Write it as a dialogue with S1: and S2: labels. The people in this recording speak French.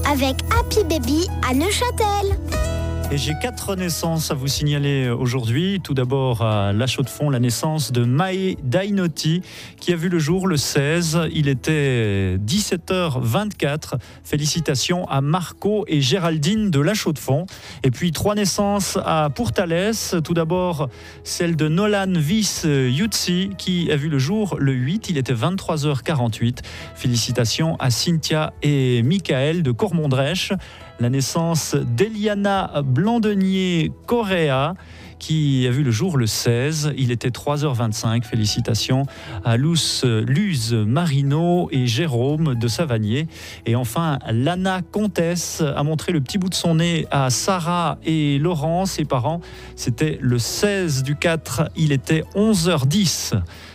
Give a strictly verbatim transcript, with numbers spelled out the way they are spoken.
S1: avec Happy Baby à Neuchâtel.
S2: Et j'ai quatre naissances à vous signaler aujourd'hui. Tout d'abord à La Chaux-de-Fonds, la naissance de Mae Dainotti qui a vu le jour le seize. Il était dix-sept heures vingt-quatre. Félicitations à Marco et Géraldine de La Chaux-de-Fonds. Et puis trois naissances à Pourtalès. Tout d'abord celle de Nolan Vis Yutsi qui a vu le jour le huit. Il était vingt-trois heures quarante-huit. Félicitations à Cynthia et Michael de Cormondrèche. La naissance d'Eliana Blandenier Correa qui a vu le jour le seize. Il était trois heures vingt-cinq. Félicitations à Luce, Luz Marino et Jérôme de Savagnier. Et enfin, Lana Comtesse a montré le petit bout de son nez à Sarah et Laurent, ses parents. C'était le seize du quatre. Il était onze heures dix.